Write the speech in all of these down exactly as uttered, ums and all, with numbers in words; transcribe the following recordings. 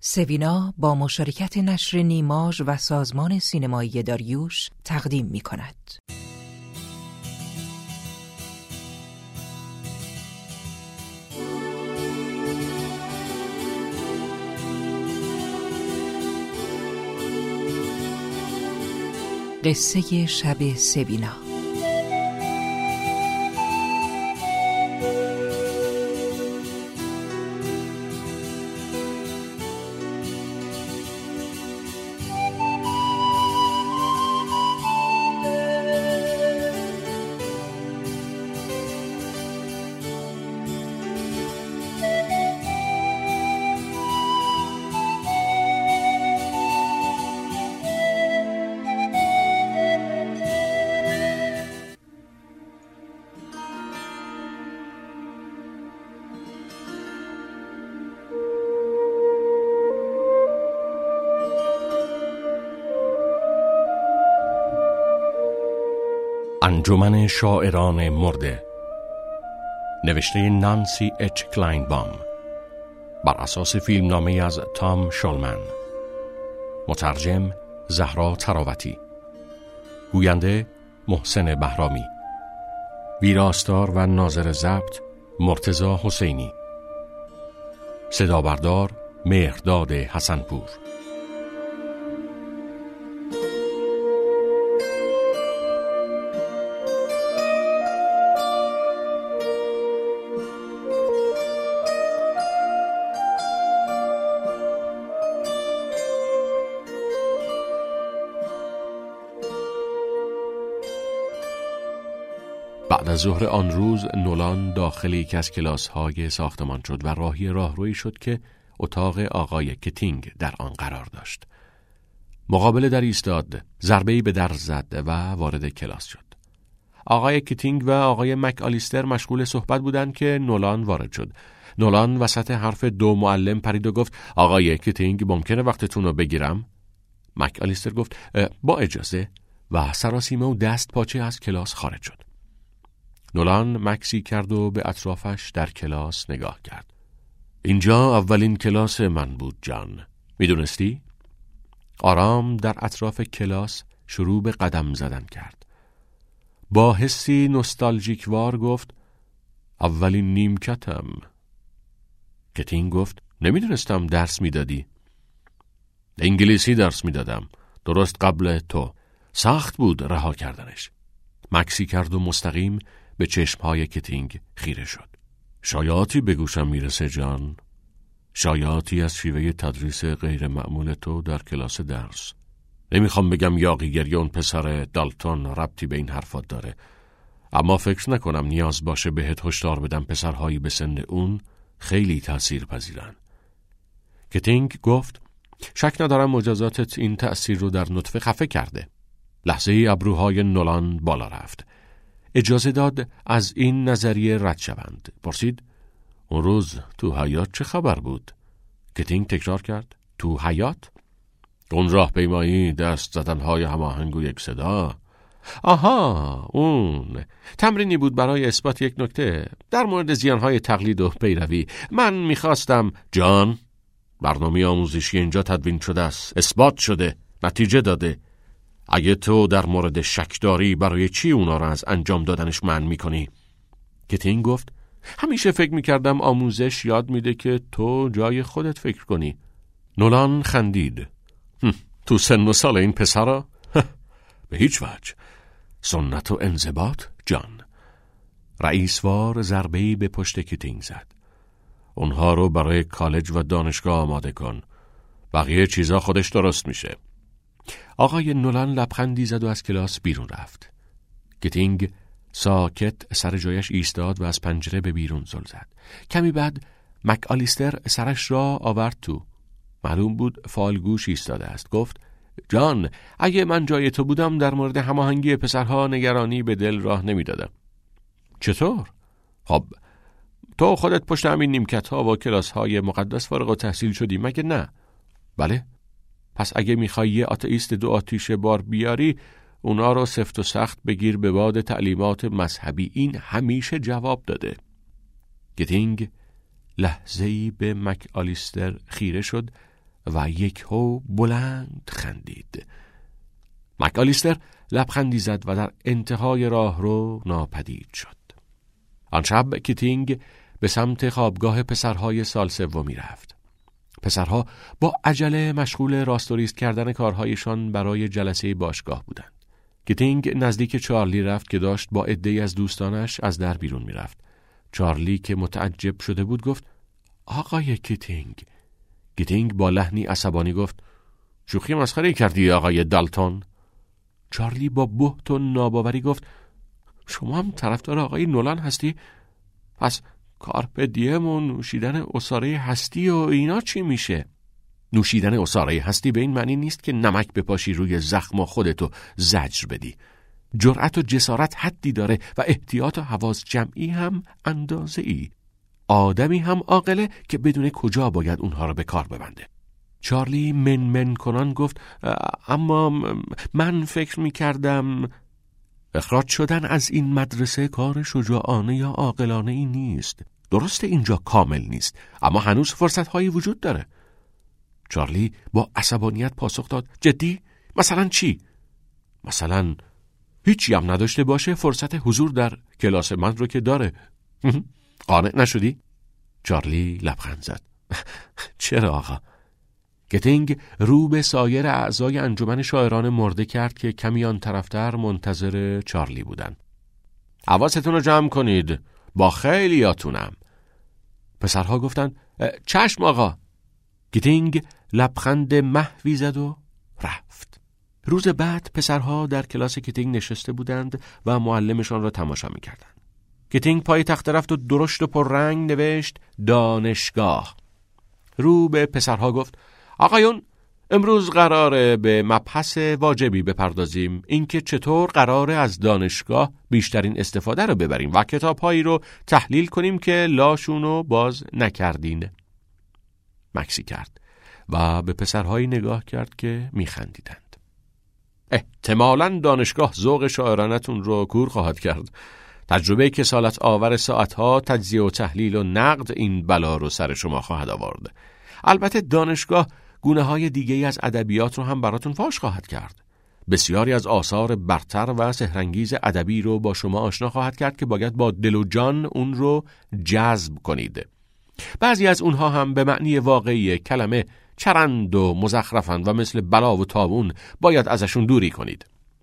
سوینا با مشارکت نشر نیماژ و سازمان سینمایی داریوش تقدیم می کند. قصه شب سوینا. انجمن شاعران مرده، نوشته نانسی اچ کلاینبام، بر اساس فیلمنامه از تام شولمن، مترجم زهرا تراوتی، گوینده محسن بهرامی، ویراستار و ناظر ضبط مرتضی حسینی، صدا بردار مهرداد حسنپور. بعد از ظهر آن روز نولان داخل یکی از کلاس‌های ساختمان شد و راهی راهرویی شد که اتاق آقای کتینگ در آن قرار داشت. مقابل در ایستاد، ضربه‌ای به در زد و وارد کلاس شد. آقای کتینگ و آقای مک آلیستر مشغول صحبت بودند که نولان وارد شد. نولان وسط حرف دو معلم پرید و گفت: آقای کتینگ، ممکنه وقتتون رو بگیرم؟ مک آلیستر گفت: با اجازه، و سراسیمه و دست پاچه از کلاس خارج شد. نولان مکسی کرد و به اطرافش در کلاس نگاه کرد. اینجا اولین کلاس من بود جان، میدونستی؟ آرام در اطراف کلاس شروع به قدم زدن کرد. با حسی نوستالژیک وار گفت: اولین نیمکتم. کتینگ گفت: نمیدونستم درس میدادی. انگلیسی درس میدادم، درست قبل تو. سخت بود رها کردنش. مکسی کرد و مستقیم به چشمهای کتینگ خیره شد. شایعاتی به گوشم میرسه جان، شایعاتی از شیوه تدریس غیر معمول تو در کلاس درس. نمیخوام بگم یاغیگری اون پسر دالتون ربطی به این حرفات داره، اما فکر نکنم نیاز باشه بهت هشدار بدم پسرهایی به سن اون خیلی تأثیر پذیرن. کتینگ گفت: شک ندارم مجازاتت این تأثیر رو در نطفه خفه کرده. لحظه ای ابروهای نولان بالا رفت. اجازه داد از این نظریه رد شوند. پرسید: اون روز تو حیاط چه خبر بود؟ کتینگ تکرار کرد: تو حیاط؟ اون راه پیمایی، دست زدنهای هماهنگ و یک صدا. آها، اون تمرینی بود برای اثبات یک نکته در مورد زیانهای تقلید و پیروی. من میخواستم جان، برنامه آموزشی اینجا تدوین شده است، اثبات شده، نتیجه داده. اگه تو در مورد شک داری، برای چی اونا را از انجام دادنش منع میکنی؟ کتینگ گفت: همیشه فکر میکردم آموزش یاد میده که تو جای خودت فکر کنی. نولان خندید. تو سن و سال این پسرا؟ به هیچ وجه. سنت و انضباط جان. رئیسوار ضربه‌ای به پشت کتینگ زد. اونها رو برای کالج و دانشگاه آماده کن. بقیه چیزا خودش درست میشه. آقای نولان لبخندی زد و از کلاس بیرون رفت. کتینگ ساکت سر جایش ایستاد و از پنجره به بیرون زل زد. کمی بعد مک آلیستر سرش را آورد تو. معلوم بود فالگوش ایستاده است. گفت: جان، اگه من جای تو بودم در مورد هماهنگی پسرها نگرانی به دل راه نمیدادم. چطور؟ خب تو خودت پشت همین نیمکت ها و کلاس های مقدس فارغ التحصیل شدی، مگه نه؟ بله. پس اگه میخوای یه آتئیست دو آتیشه بار بیاری، اونا رو سفت و سخت بگیر به باد تعلیمات مذهبی. این همیشه جواب داده. کتینگ لحظه‌ای به مک آلیستر خیره شد و یک هو بلند خندید. مک‌آلیستر لبخندی زد و در انتهای راه رو ناپدید شد. آن شب کیتینگ به سمت خوابگاه پسرهای سال سومی رفت. پسرها با عجله مشغول راست و ریست کردن کارهایشان برای جلسه باشگاه بودند. کیتینگ نزدیک چارلی رفت که داشت با عده‌ای از دوستانش از در بیرون می رفت. چارلی که متعجب شده بود گفت: آقای کیتینگ. کیتینگ با لحنی عصبانی گفت: شوخی مسخره کردی آقای دالتون؟ چارلی با بهت و ناباوری گفت: شما هم طرفدار آقای نولان هستی؟ پس کارپه دیم و نوشیدن عصاره هستی و اینا چی میشه؟ نوشیدن عصاره هستی به این معنی نیست که نمک بپاشی روی زخم و خودتو زجر بدی. جرأت و جسارت حدی داره و احتیاط و حواس جمعی هم اندازه ای. آدمی هم عاقله که بدون کجا باید اونها رو به کار ببنده. چارلی من من کنان گفت: اما من فکر می کردم اخراج شدن از این مدرسه کار شجاعانه یا عاقلانه ای نیست. درسته اینجا کامل نیست، اما هنوز فرصت هایی وجود داره. چارلی با عصبانیت پاسخ داد: جدی؟ مثلا چی؟ مثلا هیچی هم نداشته باشه فرصت حضور در کلاس من رو که داره. قانع نشدی؟ چارلی لبخند زد. چرا آقا؟ کیتینگ رو به سایر اعضای انجمن شاعران مرده کرد که کمی آن طرفتر منتظر چارلی بودن. حواستون رو جمع کنید، با خیلیاتونم. پسرها گفتن: چشم آقا. کیتینگ لبخند محوی زد و رفت. روز بعد پسرها در کلاس کیتینگ نشسته بودند و معلمشان را تماشا می‌کردند. کیتینگ پای تخت رفت و درشت و پررنگ نوشت: دانشگاه. رو به پسرها گفت: آقایون، امروز قراره به مبحث واجبی بپردازیم، اینکه چطور قراره از دانشگاه بیشترین استفاده رو ببریم و کتاب‌هایی رو تحلیل کنیم که لاشونو باز نکردین. مکسی کرد و به پسرهایی نگاه کرد که میخندیدند. احتمالاً دانشگاه ذوق شاعرانتون رو کور خواهد کرد. تجربه کسالت آور ساعتها تجزیه و تحلیل و نقد این بلا رو سر شما خواهد آورد. البته دانشگاه گونه های دیگه از ادبیات رو هم براتون فاش خواهد کرد. بسیاری از آثار برتر و سحرانگیز ادبی رو با شما آشنا خواهد کرد که باید با دل و جان اون رو جذب کنید. بعضی از اونها هم به معنی واقعی کلمه چرند و مزخرفند و مثل بلا و تابون باید ازشون دوری کنید.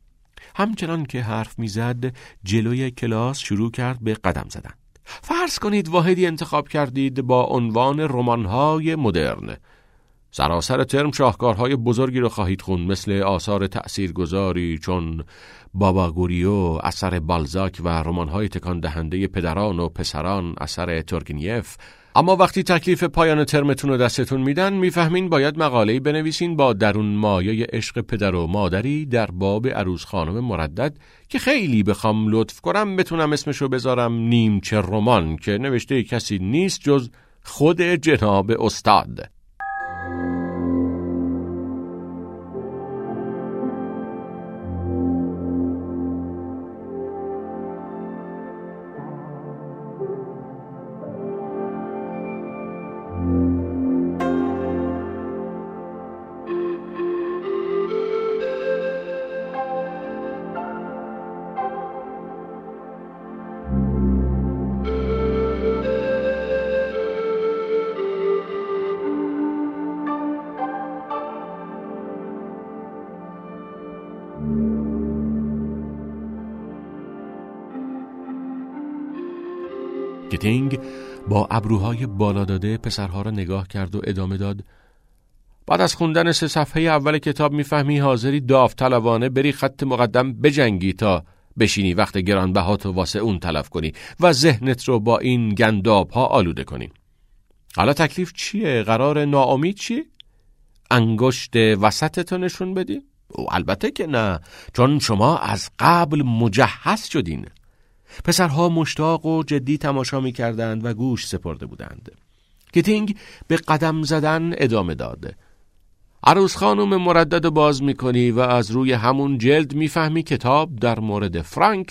همچنان که حرف میزد جلوی کلاس شروع کرد به قدم زدن. فرض کنید واحدی انتخاب کردید با عنوان رمان‌های مدرن. سراسر ترم شاهکارهای بزرگی رو خواهید خوند، مثل آثار تأثیرگذاری چون بابا گوریو اثر بالزاک و رمان‌های تکان دهنده پدران و پسران اثر تورگنیف. اما وقتی تکلیف پایان ترمتون رو دستتون میدن میفهمین باید مقاله‌ای بنویسین با درون مایه عشق پدر و مادری در باب عروس خانم مردد که خیلی بخوام لطف کنم بتونم اسمشو بذارم نیمچه رمان که نوشته کسی نیست جز خود جناب استاد. کیتینگ با ابروهای بالا داده پسرها را نگاه کرد و ادامه داد: بعد از خوندن سه صفحه اول کتاب میفهمی حاضری داوطلبانه بری خط مقدم بجنگی تا بشینی وقت گرانبهاتو واسه اون تلف کنی و ذهنت رو با این گنداب ها آلوده کنی. حالا تکلیف چیه؟ قرار ناامید چی؟ انگشت وسطتو نشون بدی؟ البته که نه، چون شما از قبل مجهز شدین. پسرها مشتاق و جدی تماشا می کردند و گوش سپرده بودند. کیتینگ به قدم زدن ادامه داد: عروس خانم مردد باز می کنی و از روی همون جلد می فهمی کتاب در مورد فرانک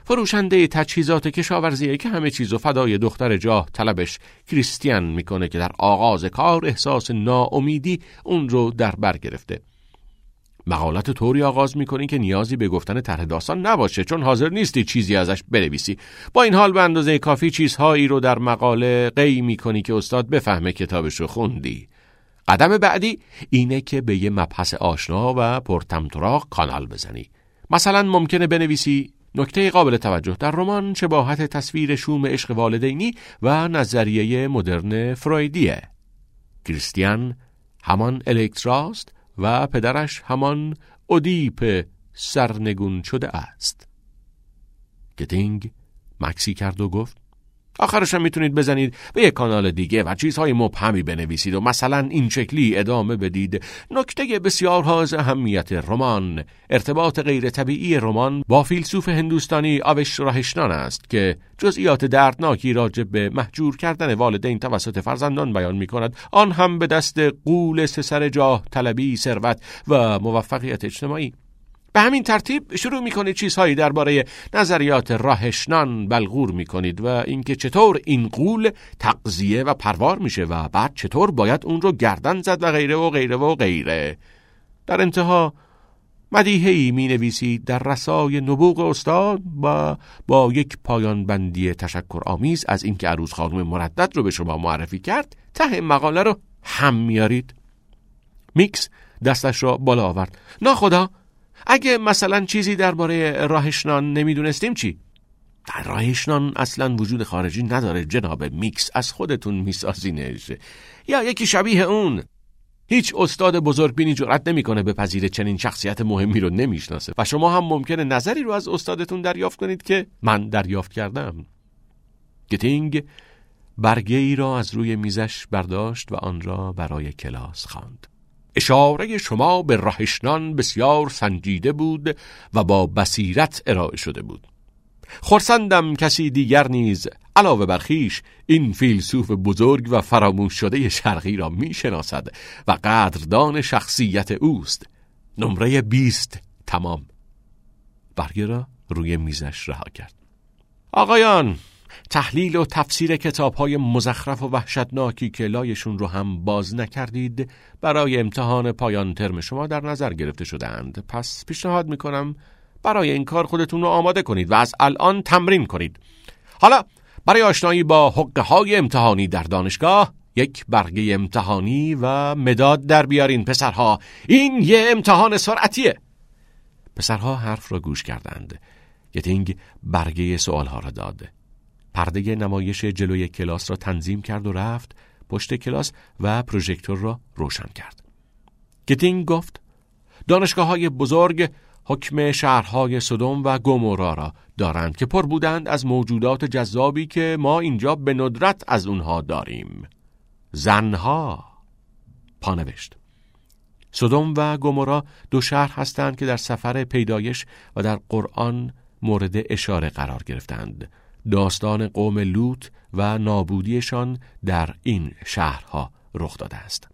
فروشنده تجهیزات کشاورزی که همه چیزو فدای دختر جاه طلبش کریستیان میکنه که در آغاز کار احساس ناامیدی اون رو در بر گرفته. مقالت طوری آغاز میکنی که نیازی به گفتن طرح داستان نباشه، چون حاضر نیستی چیزی ازش بنویسی. با این حال به اندازه کافی چیزهایی رو در مقاله قی میکنی که استاد بفهمه کتابش رو خوندی. قدم بعدی اینه که به یه مبحث آشنا و پرطمطراق کانال بزنی. مثلا ممکنه بنویسی نکته قابل توجه در رمان شباهت تصویر شوم عشق والدینی و نظریه مدرن فرویدیه. کریستیان همان الکتراست و پدرش همان اودیپ سرنگون شده است. کتینگ مکسی کرد و گفت آخرش هم میتونید بزنید به یک کانال دیگه و چیزهای مبهمی بنویسید و مثلا این شکلی ادامه بدید. نکته بسیار از اهمیت رمان ارتباط غیر طبیعی رمان با فیلسوف هندوستانی آوش راهشنان است که جزئیات دردناکی راجع به محجور کردن والدین توسط فرزندان بیان می‌کند، آن هم به دست غول سر جاه طلبی، ثروت و موفقیت اجتماعی. به همین ترتیب شروع میکنید چیزهایی درباره نظریات راهشنان بلغور میکنید و اینکه چطور این غول تغذیه و پروار میشه و بعد چطور باید اون رو گردن زد و غیره و غیره و غیره. در انتها مدیحه‌ای مینویسید در رسای نبوغ استاد و با یک پایان بندی تشکر آمیز از اینکه عروس خانم مردد رو به شما معرفی کرد ته مقاله رو هم میارید. میکس دستش را بالا آورد. ناخدا، اگه مثلا چیزی درباره راهشنان نمیدونستیم چی؟ راهشنان اصلا وجود خارجی نداره جناب میکس، از خودتون میسازینش یا یکی شبیه اون. هیچ استاد بزرگبینی جرئت نمیکنه بپذیره چنین شخصیت مهمی رو نمیشناسه و شما هم ممکنه نظری رو از استادتون دریافت کنید که من دریافت کردم. کتینگ برگه ای را از روی میزش برداشت و آن را برای کلاس خواند. اشاره شما به راهشنان بسیار سنجیده بود و با بصیرت ارائه شده بود. خرسندم کسی دیگر نیز علاوه بر خویش این فیلسوف بزرگ و فراموش شده شرقی را می شناسد و قدردان شخصیت اوست. نمره بیست تمام. برگه را روی میزش رها کرد. آقایان، تحلیل و تفسیر کتاب‌های مزخرف و وحشتناکی که لایشون رو هم باز نکردید برای امتحان پایان ترم شما در نظر گرفته شده‌اند. پس پیشنهاد میکنم برای این کار خودتون رو آماده کنید و از الان تمرین کنید. حالا برای آشنایی با حقه‌های امتحانی در دانشگاه یک برگه امتحانی و مداد در بیارین پسرها. این یه امتحان سرعتیه. پسرها حرف را گوش کردند. کتینگ برگه سوالها را داد. پرده نمایش جلوی کلاس را تنظیم کرد و رفت پشت کلاس و پروژکتور را روشن کرد. کتینگ گفت دانشگاه‌های بزرگ حکم شهرهای سدوم و گومورا را دارند که پر بودند از موجودات جذابی که ما اینجا به ندرت از اونها داریم. زنها. پانوشت. سدوم و گومورا دو شهر هستند که در سفر پیدایش و در قرآن مورد اشاره قرار گرفتند. داستان قوم لوط و نابودیشان در این شهرها رخ داده است.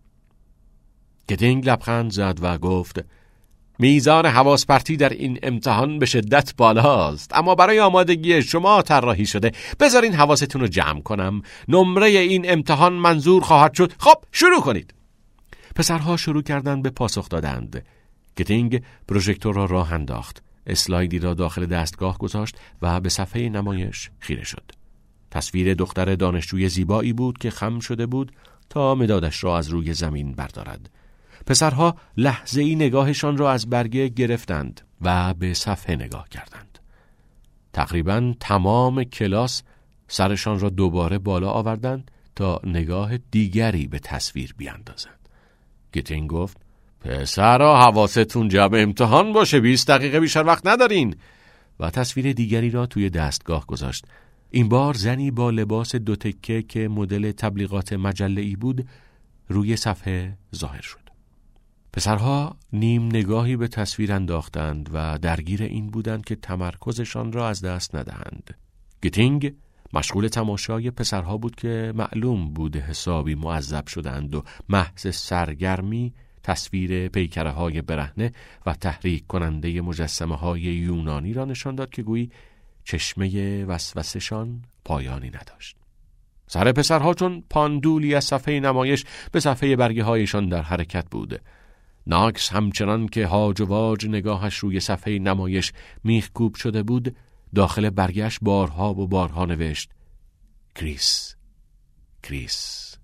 کتینگ لبخند زد و گفت میزان حواس پرتی در این امتحان به شدت بالاست، اما برای آمادگی شما طراحی شده. بذارین حواستون رو جمع کنم. نمره این امتحان منظور خواهد شد. خب شروع کنید. پسرها شروع کردند به پاسخ دادند. کتینگ پروژکتور را راه انداخت. اسلایدی را داخل دستگاه گذاشت و به صفحه نمایش خیره شد. تصویر دختر دانشجوی زیبایی بود که خم شده بود تا مدادش را از روی زمین بردارد. پسرها لحظه‌ای نگاهشان را از برگه گرفتند و به صفحه نگاه کردند. تقریباً تمام کلاس سرشان را دوباره بالا آوردند تا نگاه دیگری به تصویر بیاندازند. کتینگ گفت پسرها حواستون جمع امتحان باشه، بیست دقیقه بیشتر وقت ندارین. و تصویر دیگری را توی دستگاه گذاشت. این بار زنی با لباس دو تکه که مدل تبلیغات مجله‌ای بود روی صفحه ظاهر شد. پسرها نیم نگاهی به تصویر انداختند و درگیر این بودند که تمرکزشان را از دست ندهند. کتینگ مشغول تماشای پسرها بود که معلوم بود حسابی معذب شدند و محض سرگرمی تصویر پیکره های برهنه و تحریک کننده مجسمه های یونانی را نشان داد که گویی چشمه وسوسه‌شان پایانی نداشت. سر پسرها چون پاندولی از صفحه نمایش به صفحه برگه هایشان در حرکت بود. ناکس همچنان که هاج و واج نگاهش روی صفحه نمایش میخکوب شده بود، داخل برگش بارها و بارها نوشت: کریس، کریس،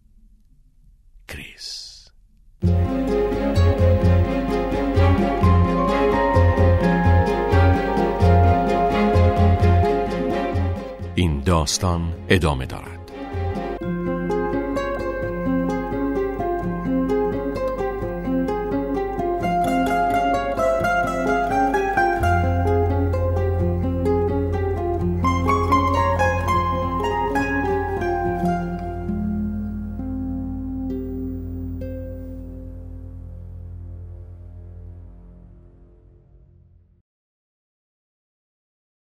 کریس. این داستان ادامه دارد.